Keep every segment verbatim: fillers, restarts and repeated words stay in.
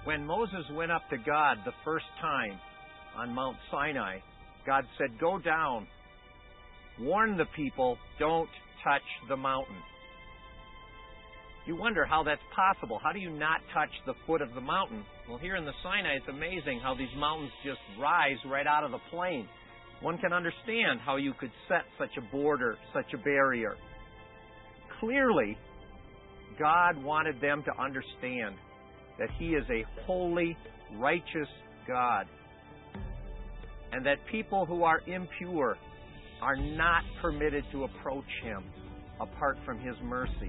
When Moses went up to God the first time on Mount Sinai, God said, "Go down, warn the people, don't touch the mountain." You wonder how that's possible. How do you not touch the foot of the mountain? Well, here in the Sinai, it's amazing how these mountains just rise right out of the plain. One can understand how you could set such a border, such a barrier. Clearly, God wanted them to understand that He is a holy, righteous God, and that people who are impure are not permitted to approach Him apart from His mercy.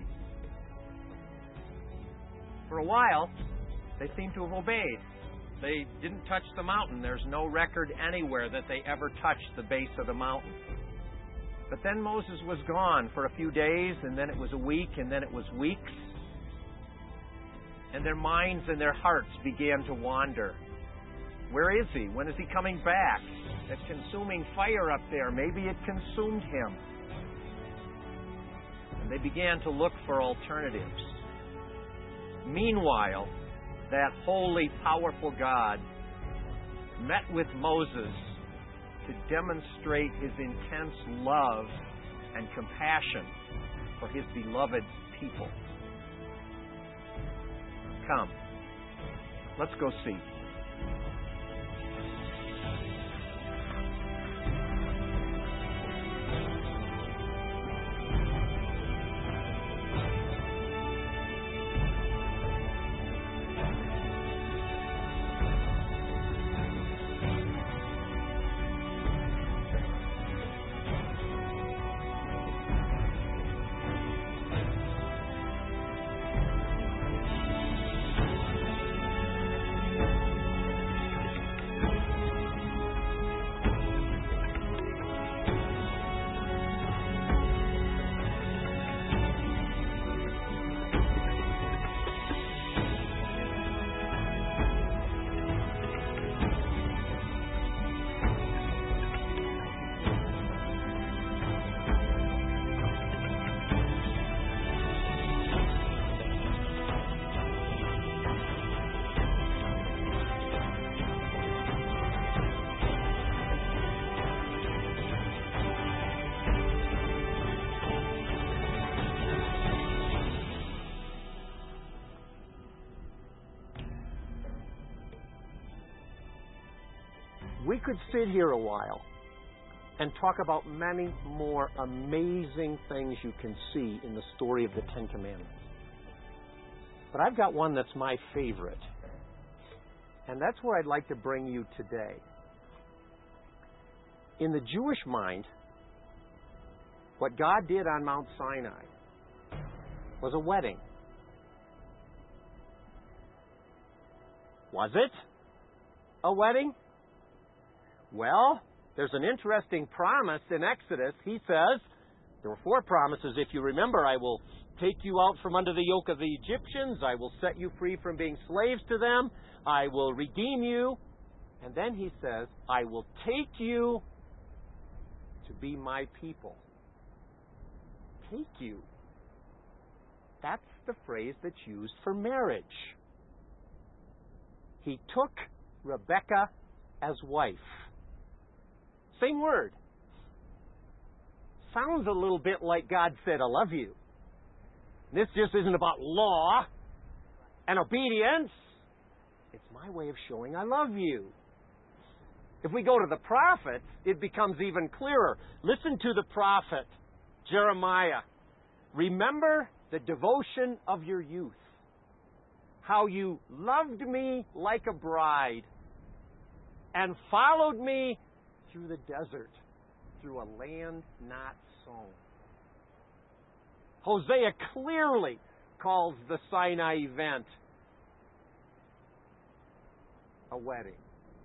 For a while, they seem to have obeyed. They didn't touch the mountain. There's no record anywhere that they ever touched the base of the mountain. But then Moses was gone for a few days, and then it was a week, and then it was weeks. And their minds and their hearts began to wander. Where is He? When is He coming back? That consuming fire up there, maybe it consumed Him. And they began to look for alternatives. Meanwhile, that holy, powerful God met with Moses to demonstrate His intense love and compassion for His beloved people. Come, let's go see. We could sit here a while and talk about many more amazing things you can see in the story of the Ten Commandments. But I've got one that's my favorite. And that's where I'd like to bring you today. In the Jewish mind, what God did on Mount Sinai was a wedding. Was it a wedding? Well, there's an interesting promise in Exodus. He says, there were four promises, if you remember. I will take you out from under the yoke of the Egyptians. I will set you free from being slaves to them. I will redeem you. And then he says, I will take you to be my people. Take you. That's the phrase that's used for marriage. He took Rebekah as wife. Same word. Sounds a little bit like God said, I love you. This just isn't about law and obedience. It's my way of showing I love you. If we go to the prophets, it becomes even clearer. Listen to the prophet, Jeremiah. Remember the devotion of your youth. How you loved me like a bride and followed me through the desert, through a land not sown. Hosea clearly calls the Sinai event a wedding.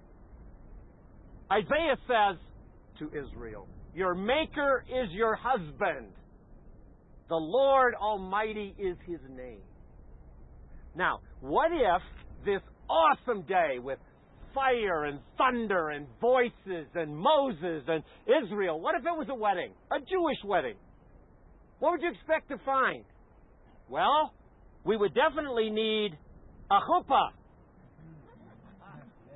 Isaiah says to Israel, your Maker is your husband. The Lord Almighty is His name. Now, what if this awesome day with fire and thunder and voices and Moses and Israel, what if it was a wedding? A Jewish wedding? What would you expect to find? Well, we would definitely need a chuppah.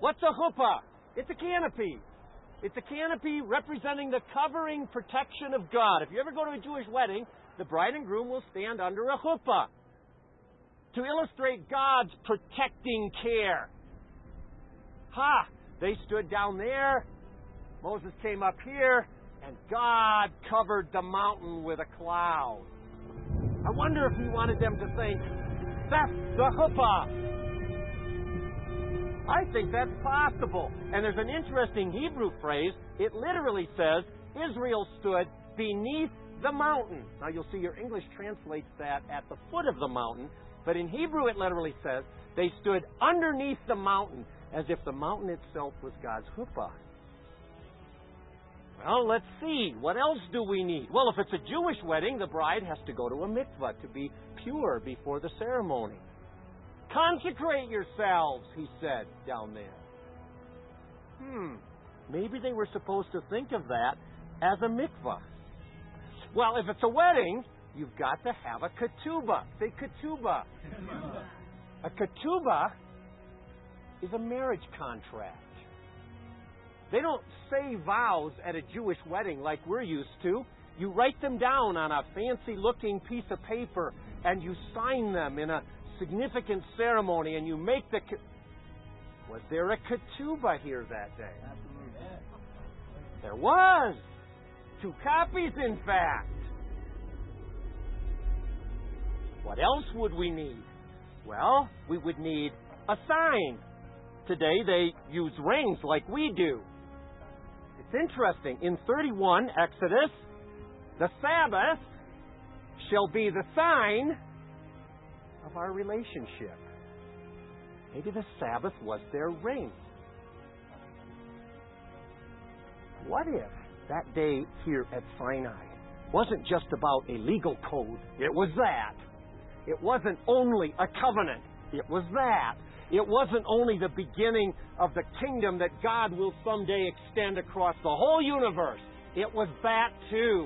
What's a chuppah? It's a canopy. It's a canopy representing the covering protection of God. If you ever go to a Jewish wedding, the bride and groom will stand under a chuppah to illustrate God's protecting care. Ha! They stood down there. Moses came up here, and God covered the mountain with a cloud. I wonder if he wanted them to think, that's the chuppah. I think that's possible. And there's an interesting Hebrew phrase. It literally says, Israel stood beneath the mountain. Now you'll see your English translates that at the foot of the mountain, but in Hebrew it literally says they stood underneath the mountain, as if the mountain itself was God's chuppah. Well, let's see. What else do we need? Well, if it's a Jewish wedding, the bride has to go to a mikvah to be pure before the ceremony. Consecrate yourselves, he said down there. Hmm, maybe they were supposed to think of that as a mikvah. Well, if it's a wedding, you've got to have a ketubah. Say ketubah. A ketubah is a marriage contract. They don't say vows at a Jewish wedding like we're used to. You write them down on a fancy-looking piece of paper, and you sign them in a significant ceremony, and you make the... Was there a ketubah here that day? There was. Two copies, in fact. What else would we need? Well, we would need a sign. Today they use rings like we do. It's interesting. In thirty-one, Exodus, the Sabbath shall be the sign of our relationship. Maybe the Sabbath was their ring. What if that day here at Sinai wasn't just about a legal code? It was that. It wasn't only a covenant. It was that. It wasn't only the beginning of the kingdom that God will someday extend across the whole universe. It was that too.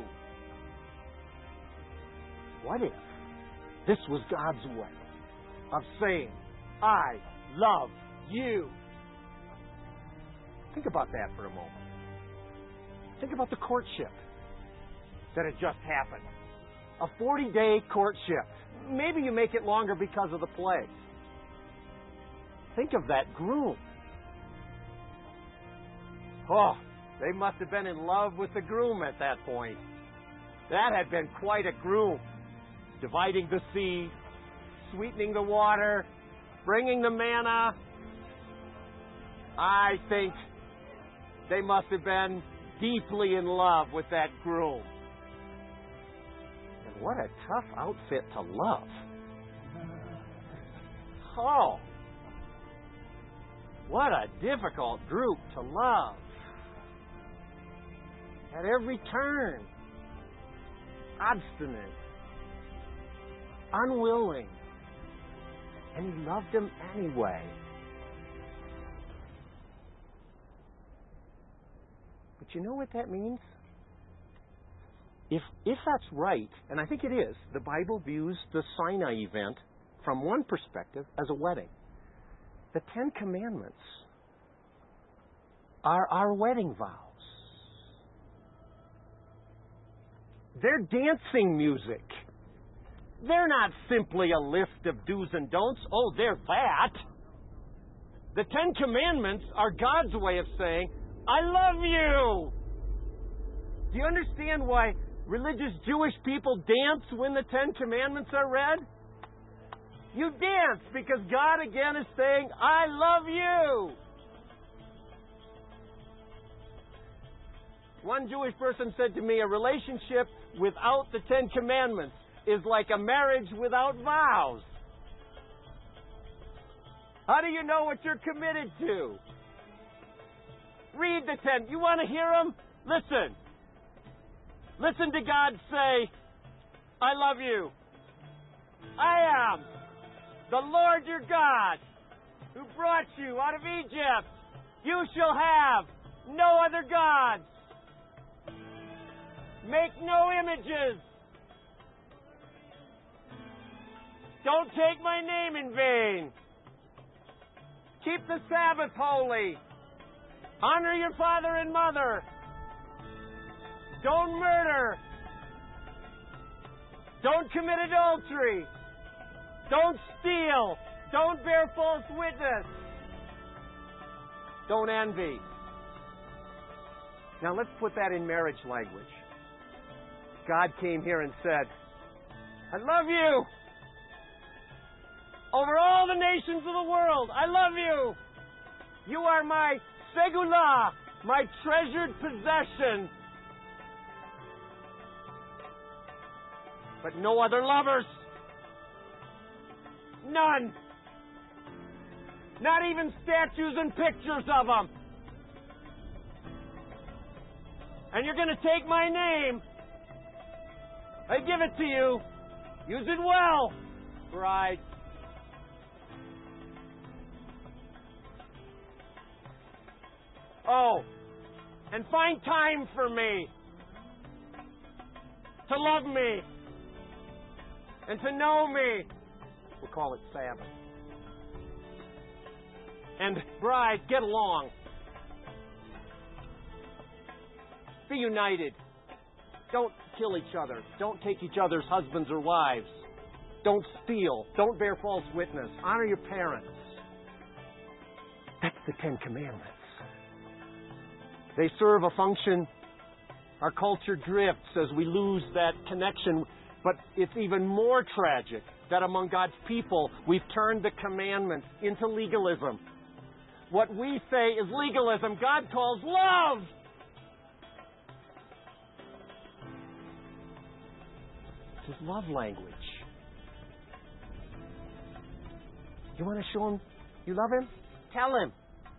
What if this was God's way of saying, I love you? Think about that for a moment. Think about the courtship that had just happened. A forty-day courtship. Maybe you make it longer because of the plague. Think of that groom. Oh, they must have been in love with the groom at that point. That had been quite a groom. Dividing the sea, sweetening the water, bringing the manna. I think they must have been deeply in love with that groom. And what a tough outfit to love. Oh, what a difficult group to love. At every turn, obstinate, unwilling, and he loved them anyway. But you know what that means? If if that's right, and I think it is, the Bible views the Sinai event from one perspective as a wedding. The Ten Commandments are our wedding vows. They're dancing music. They're not simply a list of do's and don'ts. Oh, they're that. The Ten Commandments are God's way of saying, I love you. Do you understand why religious Jewish people dance when the Ten Commandments are read? You dance because God again is saying, I love you. One Jewish person said to me, a relationship without the Ten Commandments is like a marriage without vows. How do you know what you're committed to? Read the Ten. You want to hear them? Listen. Listen to God say, I love you. I am the Lord your God who brought you out of Egypt. You shall have no other gods. Make no images. Don't take my name in vain. Keep the Sabbath holy. Honor your father and mother. Don't murder. Don't commit adultery. Don't steal. Don't bear false witness. Don't envy. Now let's put that in marriage language. God came here and said, I love you. Over all the nations of the world, I love you. You are my segula, my treasured possession. But no other lovers. None. Not even statues and pictures of them. And you're going to take my name. I give it to you. Use it well, bride. Oh, and find time for me. To love me. And to know me. We'll call it Sabbath. And bride, get along. Be united. Don't kill each other. Don't take each other's husbands or wives. Don't steal. Don't bear false witness. Honor your parents. That's the Ten Commandments. They serve a function. Our culture drifts as we lose that connection. But it's even more tragic that among God's people, we've turned the commandments into legalism. What we say is legalism, God calls love. It's His love language. You want to show Him you love Him? Tell Him.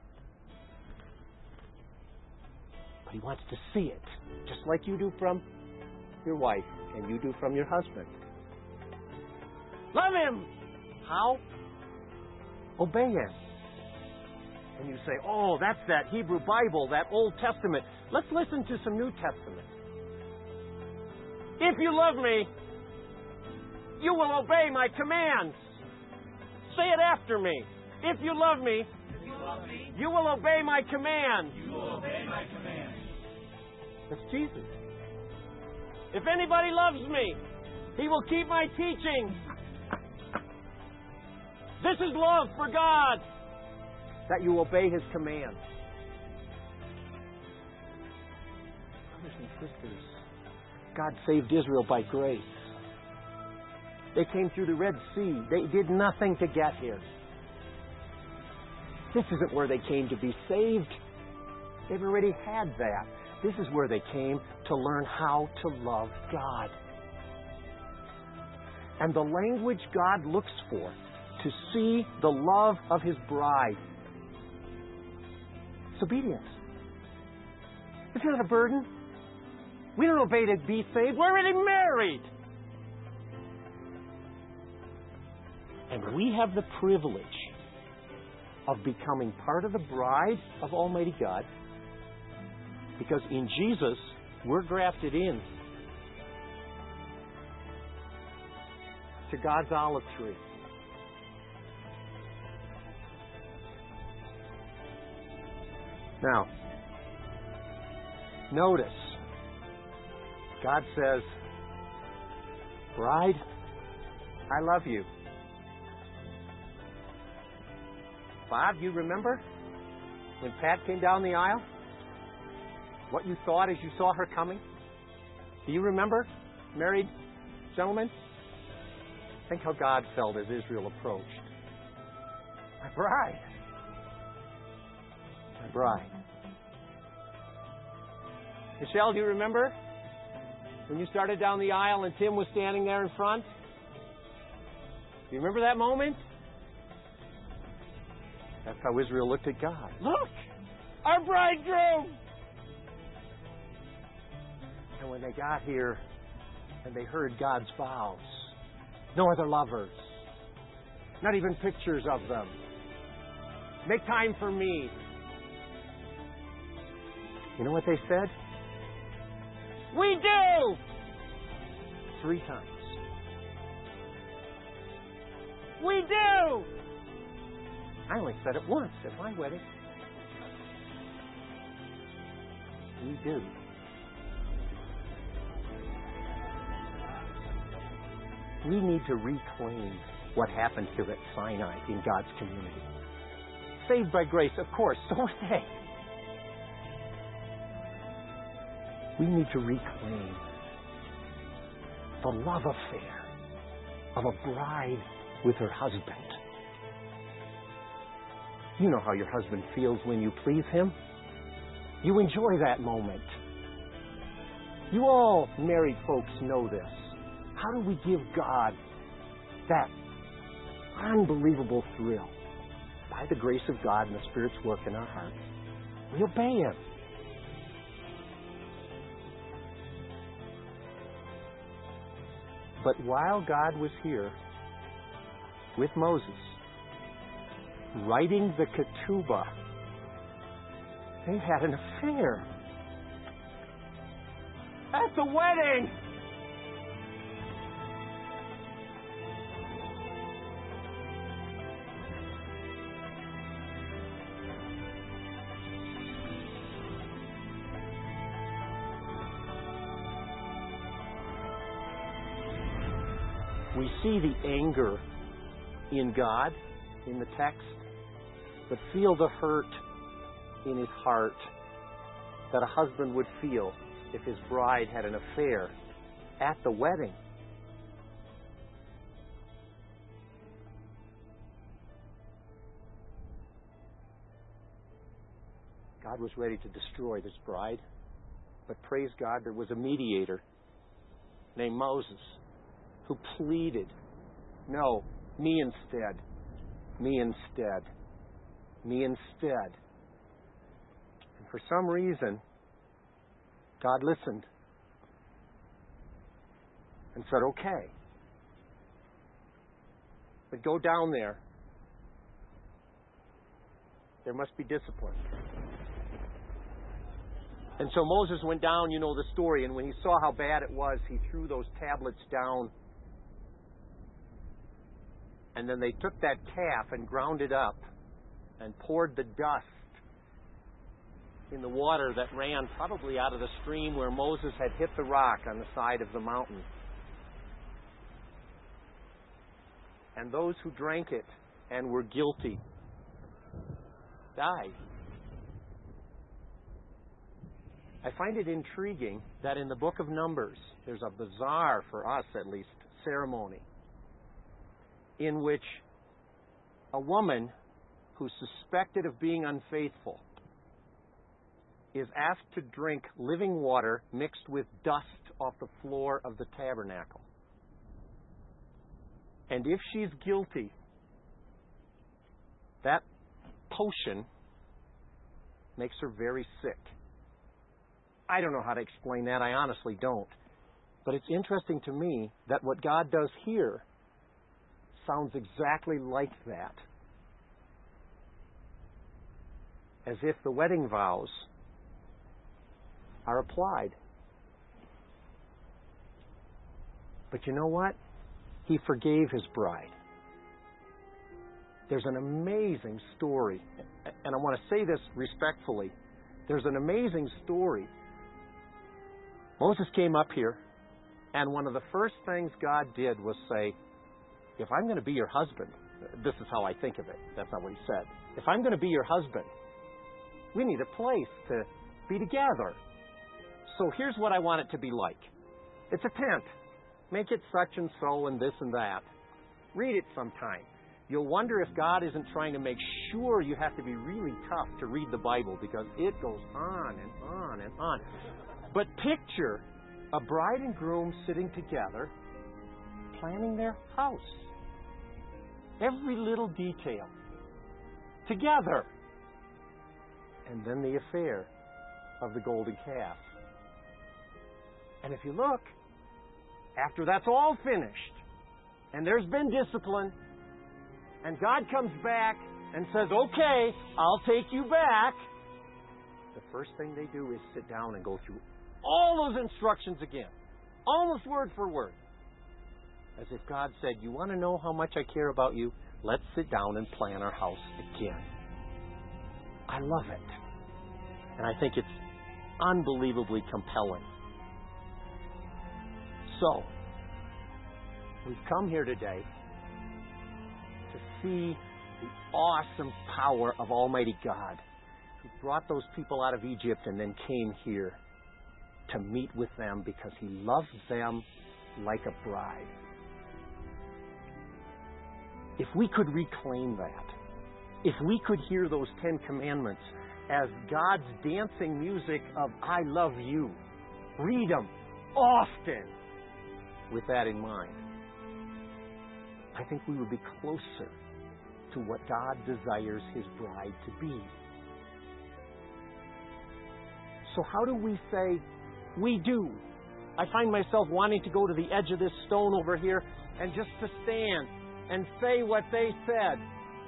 But He wants to see it, just like you do from your wife and you do from your husband. Love Him! How? Obey Him. And you say, oh, that's that Hebrew Bible, that Old Testament. Let's listen to some New Testament. If you love me, you will obey my commands. Say it after me. If you love me, if you, love me you will obey my commands. You will obey my commands. That's Jesus. If anybody loves me, he will keep my teachings. This is love for God, that you obey His commands. Brothers and sisters, God saved Israel by grace. They came through the Red Sea. They did nothing to get here. This isn't where they came to be saved. They've already had that. This is where they came to learn how to love God. And the language God looks for to see the love of His bride, it's obedience. It's not a burden. We don't obey to be saved. We're already married. And we have the privilege of becoming part of the bride of Almighty God, because in Jesus, we're grafted in to God's olive tree. Now, notice, God says, bride, I love you. Bob, you remember when Pat came down the aisle? What you thought as you saw her coming? Do you remember, married gentlemen? Think how God felt as Israel approached. My bride. My bride. Michelle, do you remember when you started down the aisle and Tim was standing there in front? Do you remember that moment? That's how Israel looked at God. Look! Our bridegroom! And when they got here and they heard God's vows, no other lovers, not even pictures of them. Make time for me. You know what they said? We do! Three times. We do! I only said it once at my wedding. We do. We need to reclaim what happened here at Sinai in God's community. Saved by grace, of course, so are they. We need to reclaim the love affair of a bride with her husband. You know how your husband feels when you please him. You enjoy that moment. You all married folks know this. How do we give God that unbelievable thrill? By the grace of God and the Spirit's work in our hearts. We obey Him. But while God was here with Moses, writing the Ketubah, they had an affair. At the wedding! We see the anger in God, in the text, but feel the hurt in his heart that a husband would feel if his bride had an affair at the wedding. God was ready to destroy this bride, but praise God, there was a mediator named Moses who pleaded, no, me instead, me instead, me instead. And for some reason, God listened and said, okay, but go down there. There must be discipline. And so Moses went down, you know the story, and when he saw how bad it was, he threw those tablets down. And then they took that calf and ground it up and poured the dust in the water that ran probably out of the stream where Moses had hit the rock on the side of the mountain. And those who drank it and were guilty died. I find it intriguing that in the book of Numbers, there's a bizarre, for us at least, ceremony in which a woman who's suspected of being unfaithful is asked to drink living water mixed with dust off the floor of the tabernacle. And if she's guilty, that potion makes her very sick. I don't know how to explain that. I honestly don't. But it's interesting to me that what God does here sounds exactly like that. As if the wedding vows are applied. But you know what? He forgave his bride. There's an amazing story, and I want to say this respectfully. There's an amazing story. Moses came up here, and one of the first things God did was say, if I'm going to be your husband, this is how I think of it. That's not what he said. If I'm going to be your husband, we need a place to be together. So here's what I want it to be like. It's a tent. Make it such and so and this and that. Read it sometime. You'll wonder if God isn't trying to make sure you have to be really tough to read the Bible because it goes on and on and on. But picture a bride and groom sitting together, planning their house. Every little detail. Together. And then the affair of the golden calf. And if you look, after that's all finished, and there's been discipline, and God comes back and says, okay, I'll take you back, the first thing they do is sit down and go through all those instructions again. Almost word for word. As if God said, you want to know how much I care about you? Let's sit down and plan our house again. I love it. And I think it's unbelievably compelling. So, we've come here today to see the awesome power of Almighty God, who brought those people out of Egypt and then came here to meet with them because He loves them like a bride. If we could reclaim that, if we could hear those Ten Commandments as God's dancing music of I love you, read them often with that in mind, I think we would be closer to what God desires His bride to be. So how do we say, we do? I find myself wanting to go to the edge of this stone over here and just to stand and say what they said.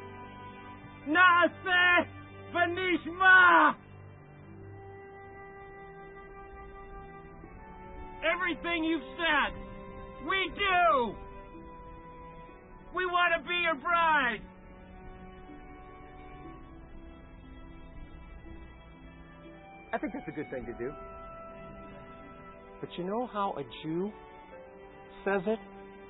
Naaseh v'nishma! Everything you've said, we do! We want to be your bride! I think that's a good thing to do. But you know how a Jew says it?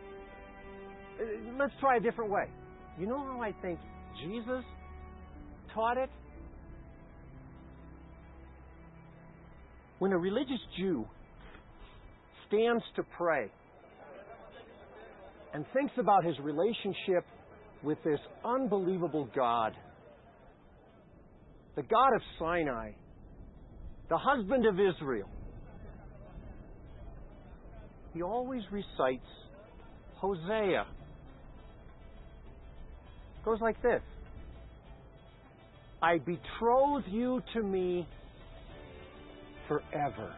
Let's try a different way. You know how I think Jesus taught it? When a religious Jew stands to pray and thinks about his relationship with this unbelievable God, the God of Sinai, the husband of Israel, he always recites Hosea. It goes like this. I betroth you to me forever.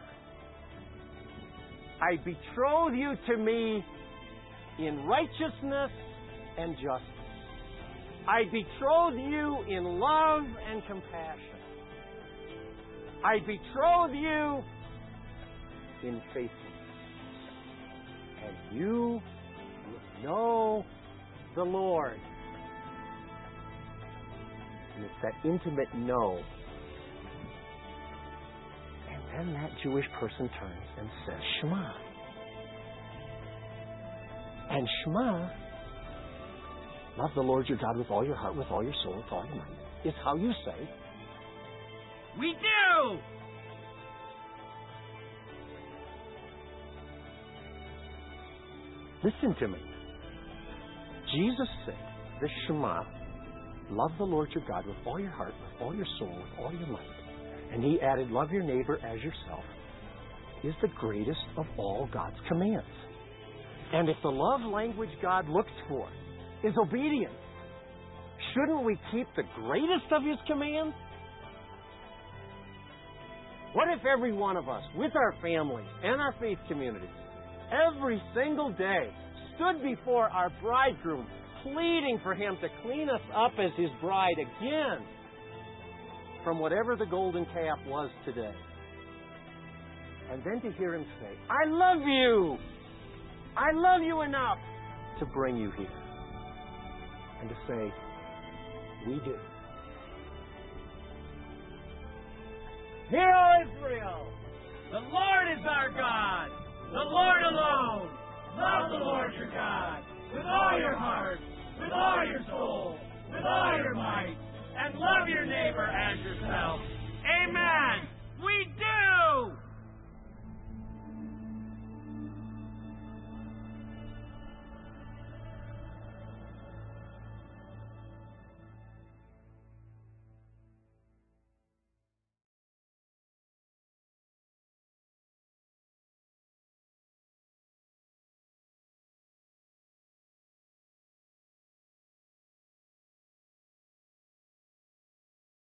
I betroth you to me in righteousness and justice. I betroth you in love and compassion. I betroth you in faithfulness. And you will know the Lord. And it's that intimate know. And then that Jewish person turns and says, Shema. And Shema, love the Lord your God with all your heart, with all your soul, with all your mind, is how you say, we do! Listen to me. Jesus said, the Shema, love the Lord your God with all your heart, with all your soul, with all your might. And He added, love your neighbor as yourself, is the greatest of all God's commands. And if the love language God looks for is obedience, shouldn't we keep the greatest of His commands? What if every one of us, with our families and our faith communities, every single day stood before our bridegroom, pleading for Him to clean us up as His bride again from whatever the golden calf was today? And then to hear Him say, I love you! I love you enough to bring you here. And to say, we do. Hear, O Israel! The Lord is our God! The Lord alone! Love the Lord your God with all your heart, with all your soul, with all your might, and love your neighbor